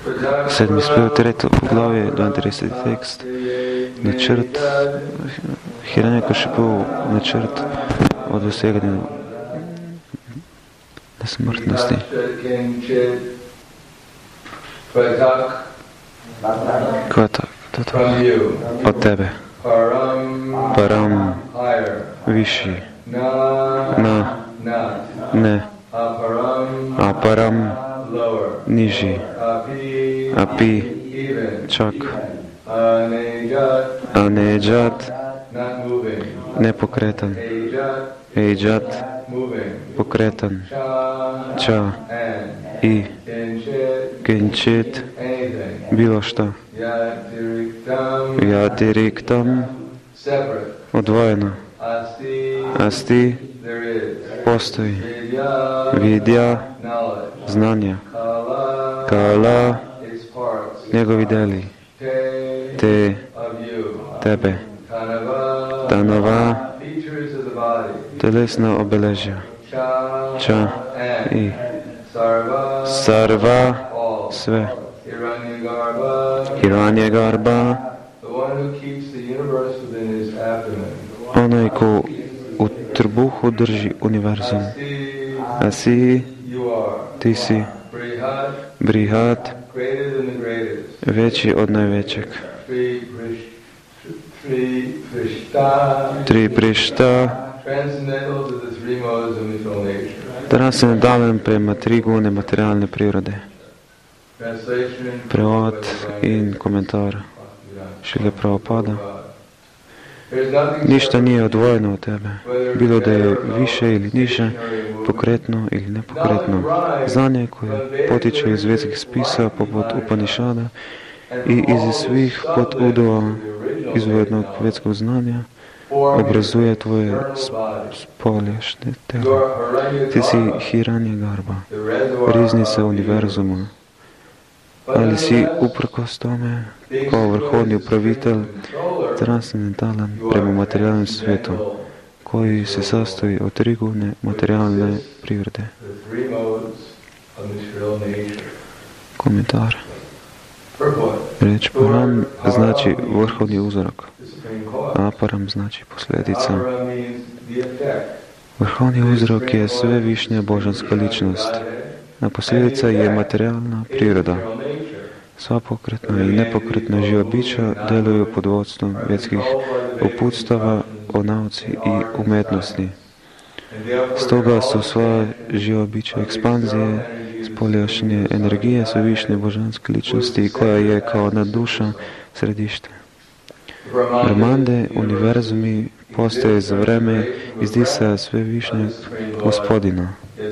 7. spev, 3. poglavje, 32. tekst. Načrt Hiranyakashipu, načrt od doseganja nesmrtnosti. Kvatak, od tebe. Param, višji. Na, ne. Aparam, nižji. Api, čak. Anejat, nepokretan. Ejat, pokretan. Ča, i. Kinčit, bilo šta. Yatiriktam, odvojeno. Asti, postoji. Vidya, znanja. Kala, njegovi deli. Te, tebe. Tanava, telesna obeležja. Ča, i. Sarva, sve. Hiranyagarbha, onaj ko u trbuhu drži univerzum. Asi, ti si. Brihat, veći od najvećeg. Tri prišta, transcendendalan prema tri gune materialne prirode. Prevod in komentar Šrile Prabhupada. Ništa nije odvojeno od tebe, bilo da je više ili niže, pokretno ili nepokretno. Znanje koje potiče iz vedskih spisa poput Upanišada i iz svih udova izvornog vedskog znanja obrazuje tvoje spoljašnje telo. Ti si Hiranyagarbha, riznica univerzuma, ali si uprkos tome kao vrhovni upravitelj transcendentalan prema materijalnom svijetu, koji se sastoji od tri gune materijalne prirode. Komentar. Reč param znači vrhovni uzorak, a aparam znači posljedica. Vrhovni uzrok je sve višnja božanska ličnost, a posljedica je materijalna priroda. Sva pokretna i nepokretna živa bića deluju pod vodstvom vjetskih uputstava o nauci i umetnosti. Stoga su sva živa bića ekspanzije, spoljašnje energije svevišnje božanske ličnosti koja je kao nadduša središte. Brahmande, univerzumi postoje za vreme izdisaja svevišnjeg gospodina.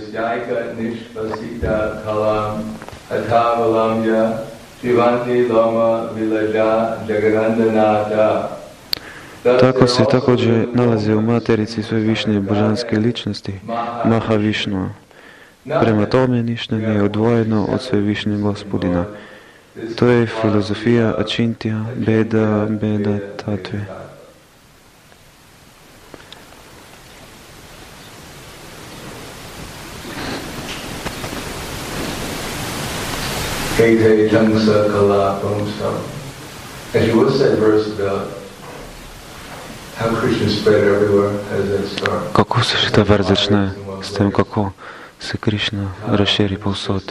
Tako se također nalaze u materici svevišnje božanske ličnosti, Mahavišnua. Prema tome ništa nije odvojeno od svevišnjeg gospodina. To je filozofija Ačintja, Beda, Beda, Tatve. As you was that verse about how Krishna spread everywhere, how does that start? Kako se ta vers začne s tem, kako se Krishna razširi povsod?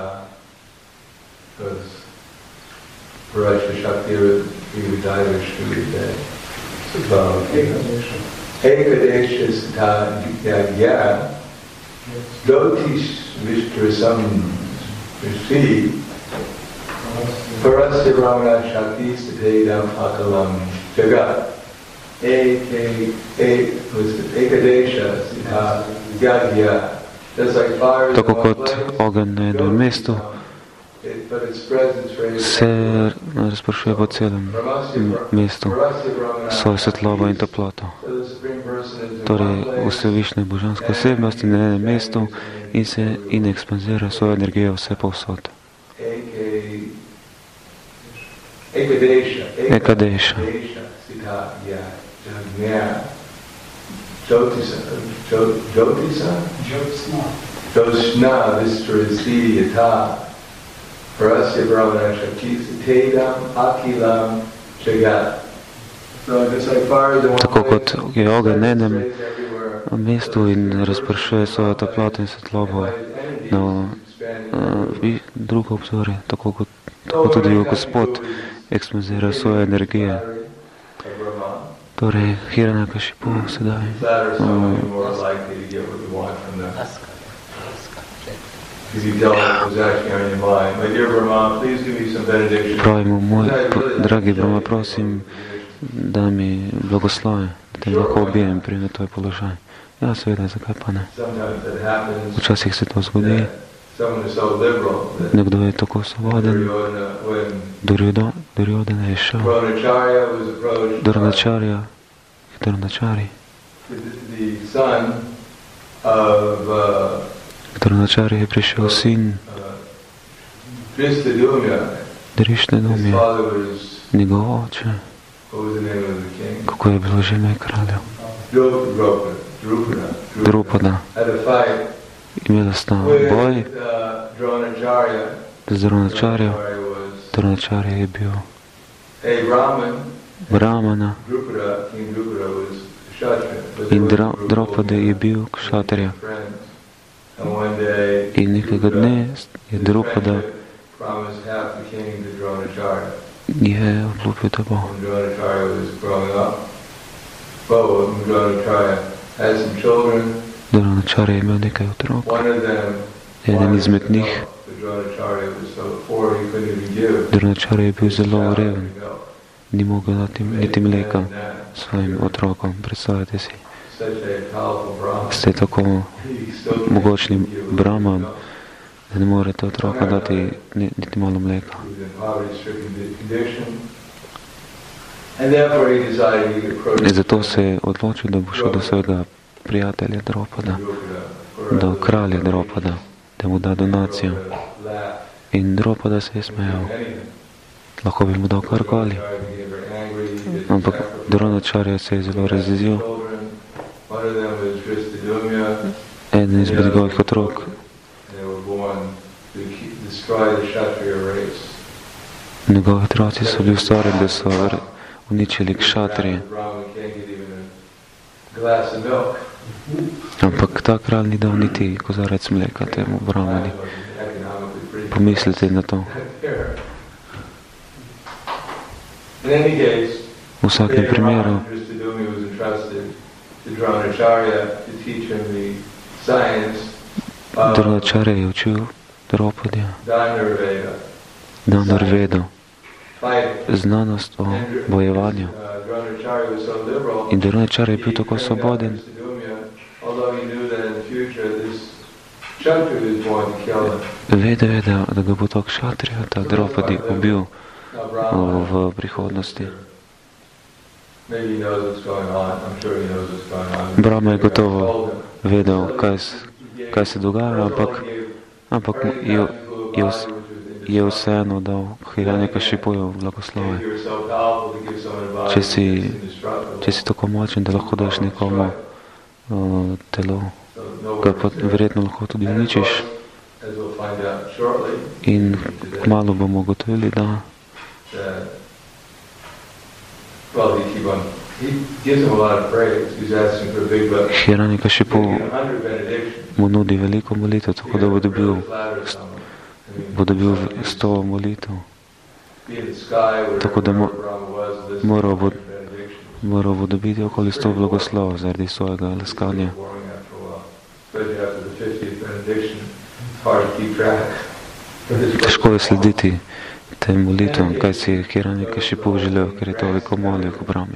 Parasya Ramana Shakti Stadedam Akalam Jagat Ekadesha Sita Yagya. Tako kot ogen na jednom mestu se razpršuje po celem mestu svojo svetlobo in toploto. Torej vse višne božanske osebnosti na enem mestu in ekspanzira svojo energijo vse povsod. Ekadesha. Jyotisna Vistarasthi Yata Parasya Brahmana Tedam Akilam Jagat. Tako kot je ogenj na enem mestu in razpršuje svojo toploto in svetlobo na drugo obzorje, tako tudi Gospod ekspenzira svoje energije. Torej, Hiranyakashipu sedaj pravimo, moj dragi Brahma, prosim, da mi blagoslovi, da te lahko obijem pri tvoj položaj. Ja, seveda, zakaj pa ne? Včasih se to zgodi. Nekdo je tako svoboden. Duryodhana je šel. Dronacharya. Dronacharya je prišel sin Drishtadyumna, njegov oče. Kako je bilo že ime kralja? Drupada. Imela sta boj z Dronacharya. Dronacharya je bil Brahmana in Drupada je bil kšatrija. In nekega dne je Drupada je obljubil, da bo. Dronacharya je imel nekaj otrok. Eden izmed njih, Dronacharya je bil zelo reven. Ni mogel dati niti mleka svojim otrokom. Predstavljate si. Ste tako mogočnim Brahman, da ne morete otroka dati niti malo mleka. In zato se je odločil, da bo šel do svojega prijatelja Drupada, do kralja Drupada, da mu da donacijo. In Drupada se je smejal. Lahko bi mu dal karkoli. Ampak Dronacharya se je zelo razjezil. Eden izmed njegovih otrok njegovi otroci so bili ustvarjeni, da so uničili kšatrije. Ampak ta kralj ni dal niti kozarec mleka temu Brahmani. Pomislite na to. V vsakem primeru Dronacharya je učil Drupadja Dhanurvedo, znanost o bojevanju. In Dronacharya je bil tako svoboden, vedel je, da ga bo to kšatrija, ta Drupadi, ubil v prihodnosti. Brahma je gotovo vedel, kaj se dogaja, ampak je vseeno dal Hiranyakashipuju blagoslove. Če si tako močen, da lahko daš nekomu telo, ga pa verjetno lahko tudi uničiš. In kmalu bomo ugotovili, da Hiranyakashipu mu nudi veliko molitev, tako da bo dobil 100 molitev. Tako da moral bo dobiti okoli 100 blagoslov zaradi svojega leskanja. Težko je slediti tem molitvam, kaj si je Hiranyakashipu želel, ker je to veliko molil k Brahmi.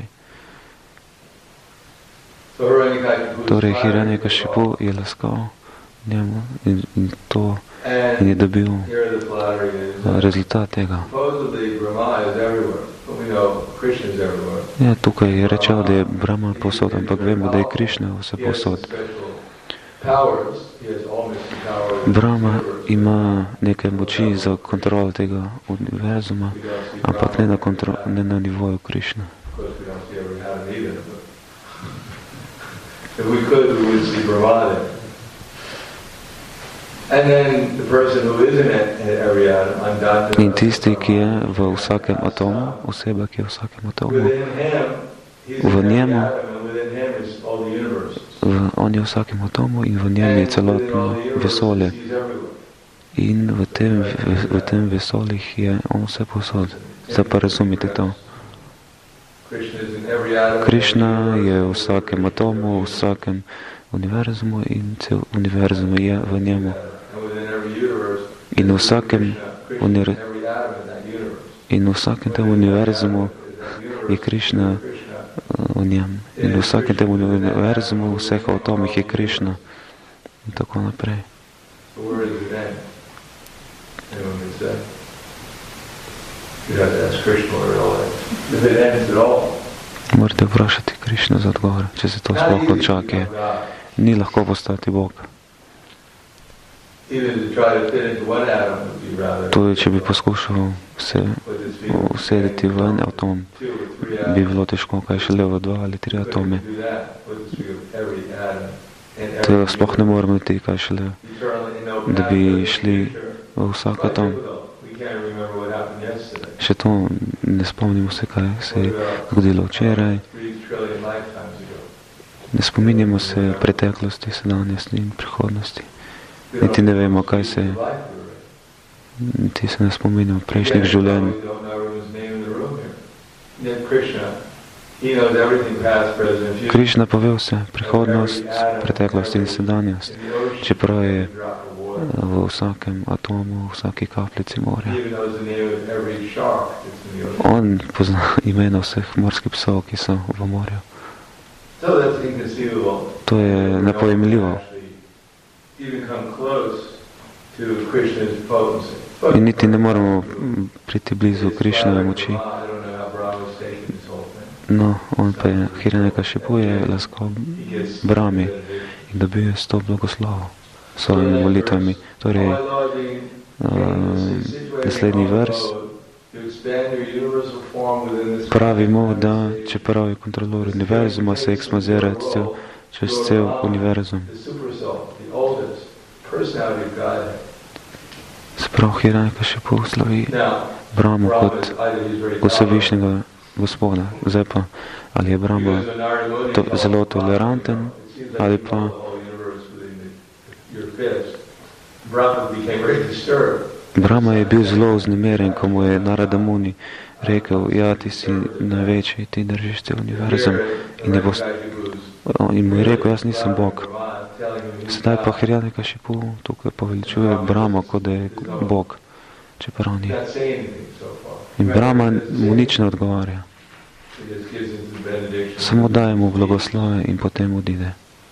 Torej Hiranyakashipu je leskal njemu in je dobil rezultat tega. Ja, tukaj je rečel, da je Brahma posod, ampak vemo, da je Krišna vse posod. Brahma ima nekaj moči za kontrolo tega univerzuma, ampak ne na nivoju Krišna. In tisti, ki je v vsakem atomu, oseba, ki je v vsakem atomu, v njemu, on je v vsakem atomu in v njem je celotno vesolje. In v tem vesoljih je on vse posod. Zdaj pa razumite to. Krišna je v vsakem atomu, v vsakem univerzumu in cel univerzum je v njemu. In v vsakem tem univerzumu je Krišna v njem. In v vsakem tem univerzumu, v vseh atomih je Krišna. In tako naprej. Morate vprašati Krišno za odgovor, če se to sploh konča, ki je. Ni lahko postati Bog. Tudi, če bi poskušal se usedeti v en atom, bi bilo težko, kaj šele v 2 ali 3 atome. To sploh ne moramo iti, kaj šele, da bi šli v vsak atom. Še to ne spomnimo se, kaj se je zgodilo včeraj. Ne spominjamo se preteklosti, sedanjosti in prihodnosti. Niti ne vemo, kaj se je. Niti se ne spominjamo prejšnjih življenj. Krišna pove vse, prihodnost, preteklost in sedanjost, čeprav je v vsakem atomu, v vsaki kapljici morja. On pozna imena vseh morskih psov, ki so v morju. To je nepojemljivo. In niti ne moramo priti blizu Krišnove moči. No, on pa je Hiranyakashipu je laskal Brahmi in dobil je 100 blagoslovov s svojimi molitvami. Torej, naslednji vers pravimo, da čeprav je kontrolor univerzuma, se ekspandira čez cel univerzum. Sprav Hiranyakashipu slavi Brahmu kot vsevišnjega Gospoda. Zdaj pa, ali je Brahma zelo toleranten, ali pa Brahma je bil zelo vznemeren, ko mu je Narada Muni rekel, ja, ti si največji, ti držiš cel univerzum. In mu je rekel, jaz nisem Bog. Sedaj pa Hiranyakashipu tukaj poveličuje Brahma, kot da je Bog, čeprav ni. In Brahma mu nič ne odgovarja. Samo daje mu blagoslove in potem odide.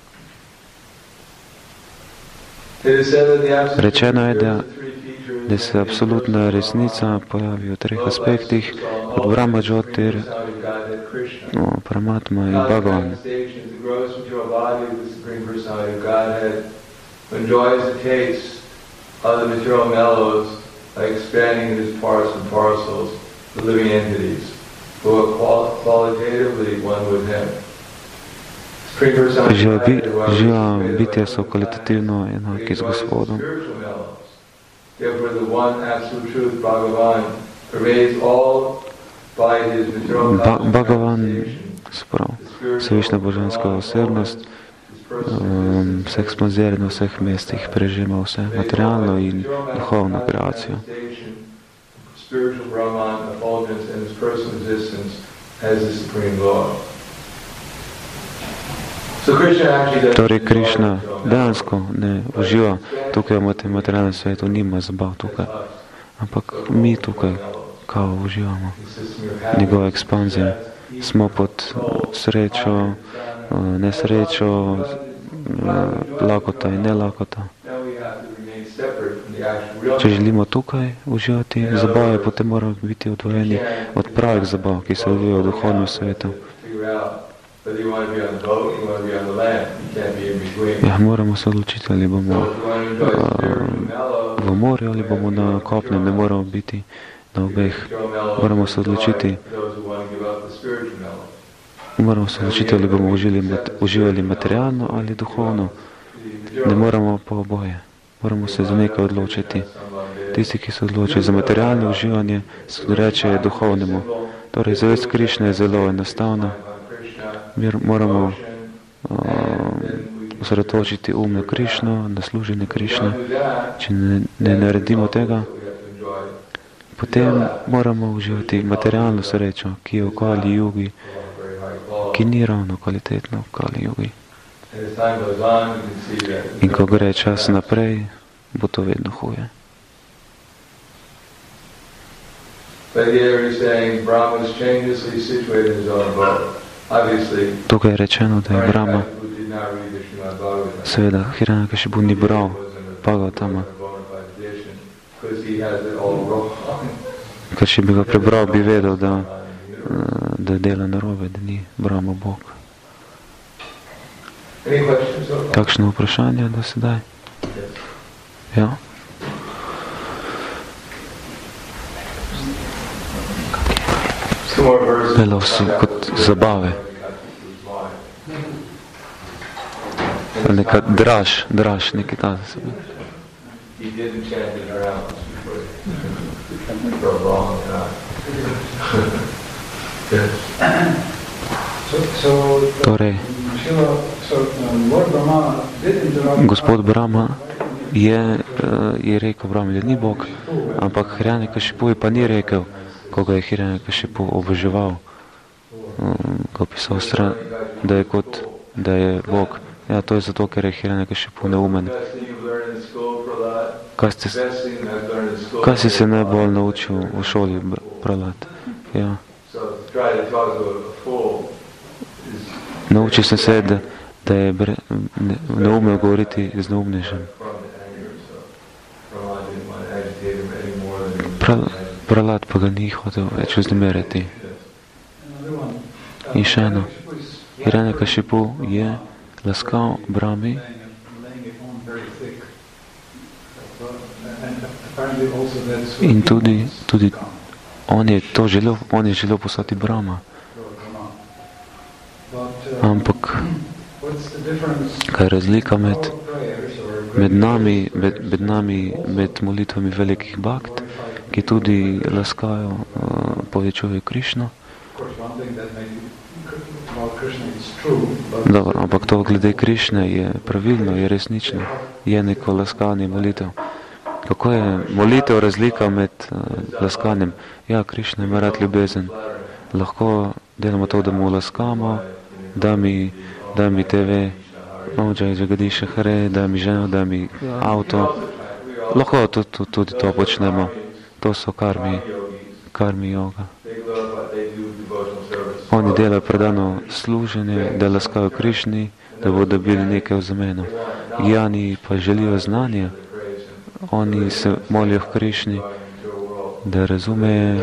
Rečeno je, da se absolutna resnica pojavi v 3 aspektih, kot Brahma, Jyotir, Paramatma in Bhagavan. By expanding his parts and parcels, the living entities, who are qualitatively one with him. Živa bitja so kvalitativno enaki z Gospodom. Therefore, the one absolute truth, Bhagavan, pervades all by his material Bhagavan, vsevišnja božanska osebnost, se ekspanzira na vseh mestih, prežima vse materialno in duhovno kreacijo. Torej, Krišna dejansko ne uživa tukaj v tem materialnem svetu, nima zabav tukaj, ampak mi tukaj kao uživamo njegove ekspanzije. Smo pod srečo, nesrečo, lakota in nelakota. Če želimo tukaj uživati zabave, potem moramo biti odvojeni od pravih zabav, ki se odvijajo v duhovnem svetu. Ja, moramo se odločiti, ali bomo v morju ali bomo na kopnem, ne moramo biti na obeh. Moramo se odločiti, ali bomo uživali materialno ali duhovno. Ne moramo pa oboje. moramo se za nekaj odločiti. Tisti, ki se odločijo za materialno uživanje, se reče duhovnemu. Torej, zavest Krišne je zelo enostavna. Moramo osredotočiti um na Krišno, na služenje Krišne. Če ne naredimo tega, potem moramo uživati materialno srečo, ki je v Kali Jugi, ki ni ravno kvalitetna v Kali Jugi. In ko gre čas naprej, bo to vedno huje. Tukaj je rečeno, da je Brahma, seveda Hiranyakashipu ni bral Bhagavatama, ker če bi ga prebral, bi vedel, da dela narobe, da ni Brahma Bog. Kakšno vprašanje do sedaj? Ja. Delal so kot zabave. Neka draž, nekaj ta za sebe. Torej, gospod Brahma je rekel Brahma, da ni Bog, ampak Hiranyakashipu pa ni rekel, ko ga je Hiranyakashipu oboževal, ko pisal stran, da je Bog. Ja, to je zato, ker je Hiranyakashipu neumen. Kaj si se najbolj naučil v šoli, Prahlad? Ja. Naučil sem se, da je neumen govoriti z neumnežem. Prahlad pa ga ni hotel več vznemirjati. In še eno. Hiranyakashipu je laskal Brahmi in tudi on je želel postati Brahma. Ampak kaj je razlika med nami, med molitvami velikih bhakt, ki tudi laskajo, povečujejo Krišno? Dobro, ampak to glede Krišne je pravilno, je resnično, je neko laskanje molitev. Kako je molitev razlika med laskanjem? Ja, Krišna ima rad ljubezen. Lahko delamo to, da mu laskamo, da mi TV, Jai Jagadiša Hare, da mi ženo, da mi avto. Lahko tudi to počnemo. To so karmi joga. Oni delajo predano služenje, da laskajo Krišni, da bodo dobili nekaj v zameno. Jani pa želijo znanje. Oni se molijo v Krišni, da razume,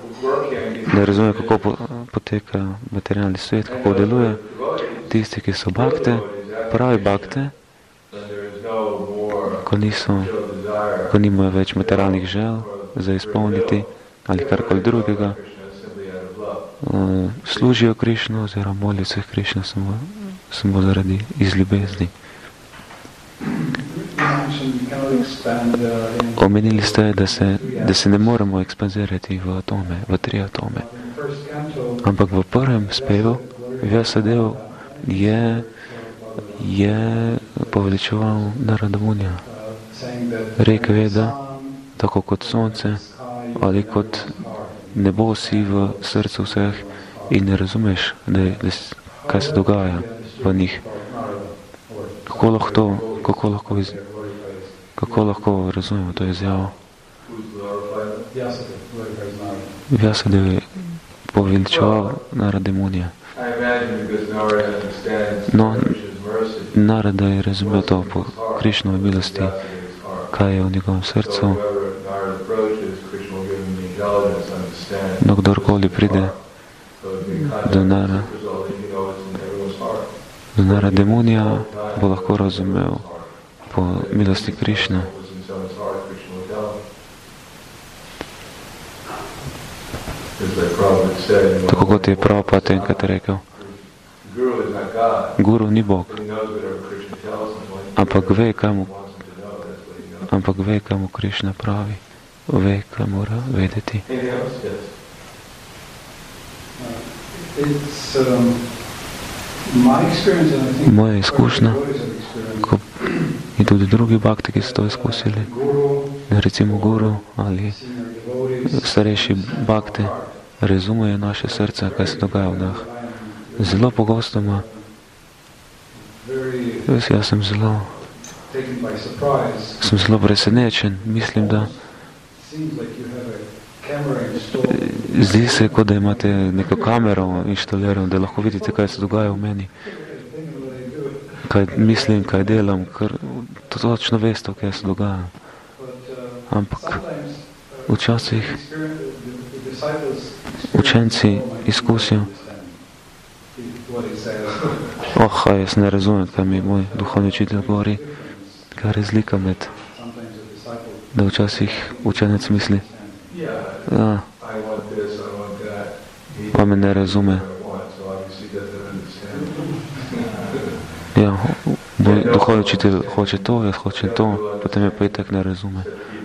kako poteka materialni svet, kako deluje. Tisti, ki so bhakte, pravi bhakte, ko nimajo več materialnih žel za izpolniti ali karkoli drugega, služijo Krišno oziroma molijo se Krišno samo zaradi iz ljubezni. Omenili ste, da se ne moremo ekspanzirati v atome, v 3 atome. Ampak v prvem spevu Vyasadeva je poveličeval Narada Munija. Rekel je, da tako kot sonce ali kot nebo si v srcu vseh in ne razumeš, kaj se dogaja v njih. Kako lahko razumemo to izjavo? Vyasadeva je poveličeval Narada Munija. No, Narada je razumel to po Krišnovi milosti, kaj je v njegovem srcu. No, kdorkoli pride do Narada Munija, bo lahko razumel po milosti Krišne. Tako kot je Prabhupada enkrat rekel, Guru ni Bog, ampak ve, ampak ve, kaj mu Krišna pravi. Ve, kaj mora vedeti. Moja izkušnja, in tudi drugi bhakti, ki so to izkusili, recimo guru ali starejši bhakti, razumejo naše srce, kaj se dogaja v nas. Zelo pogosto ima, jaz sem zelo presenečen, mislim, da zdi se, kot da imate neko kamero inštalirano, da lahko vidite, kaj se dogaja v meni. Kaj mislim, kaj delam, ker točno veste, kaj se dogaja. Ampak včasih učenci izkusijo, jaz ne razumem, kaj mi moj duhovni učitelj govori, kaj je razlika med, da včasih učenec misli, pa me ne razume. Moj duhovni učitelj hoče to, jaz hočem to, potem me pa itak ne razume.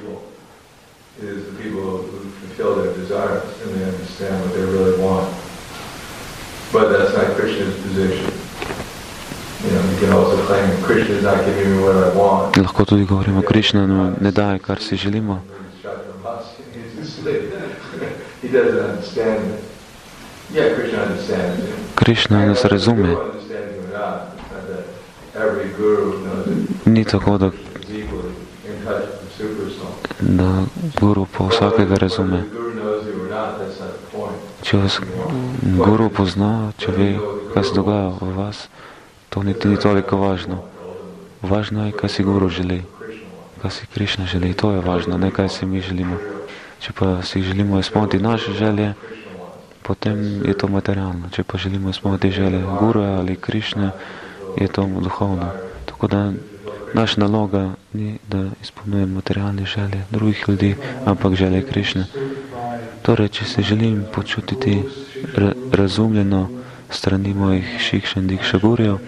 But that's not Krishna's position. You can also claim Krishna is not giving me what I want. Lahko tudi govorimo, Krishna ne daje, kar si želimo. He doesn't understand it. Yeah, Krishna understands it. Krishna nas razume. Ni tako, da guru po vsakega razume. Če vas guru pozna, če ve, kaj se dogaja v vas, to niti ni toliko važno. Važno je, kaj si guru želi, kaj si Krišna želi, to je važno, ne kaj si mi želimo. Če pa si želimo izpolniti naše želje, potem je to materialno. Če pa želimo izpolniti želje Guruja ali Krišne, je to duhovno. Tako da naša naloga ni, da izpolnjujemo materialne želje drugih ljudi, ampak želje Krišne. Torej, če se želim počutiti razumljeno strani mojih Šikša in Dikša Gurujev,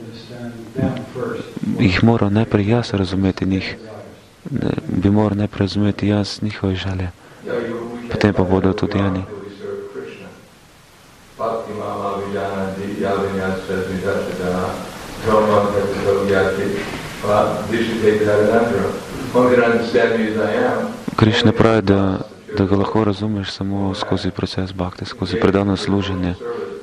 jih moram najprej jaz razumeti njih. Bi moral najprej razumeti jaz njihove želje. Potem pa bodo tudi oni. Krišna pravi, da ga lahko razumeš samo skozi proces bhakti, skozi predano služenje.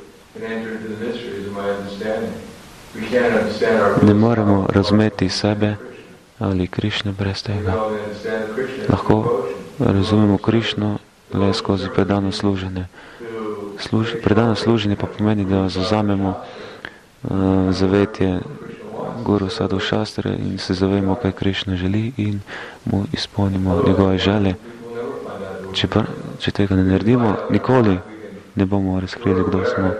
Ne moremo razumeti sebe ali Krišne brez tega. Lahko razumemo Krišno le skozi predano služenje. Predano služenje pa pomeni, da zavzamemo zavetje Guru Sadhu Šastre in se zavemo, kaj Krišna želi in mu izpolnimo njegove želje. Če tega ne naredimo, nikoli ne bomo razkrili, kdo smo.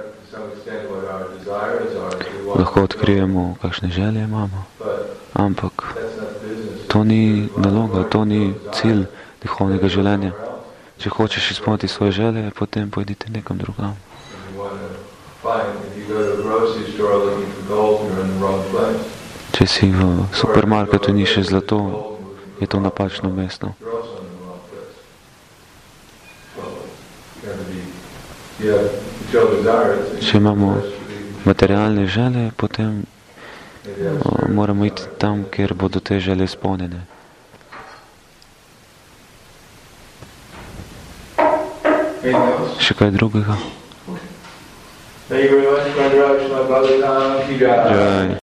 Lahko odkrijemo, kakšne želje imamo, ampak to ni naloga, to ni cilj duhovnega življenja. Če hočeš izpolniti svoje želje, potem pojdite nekam drugam. Če si v supermarketu in iščeš zlato, je to napačno mesto. Če imamo materialne želje, potem moramo iti tam, kjer bodo te želje izpolnjene. Še kaj drugega? Jai.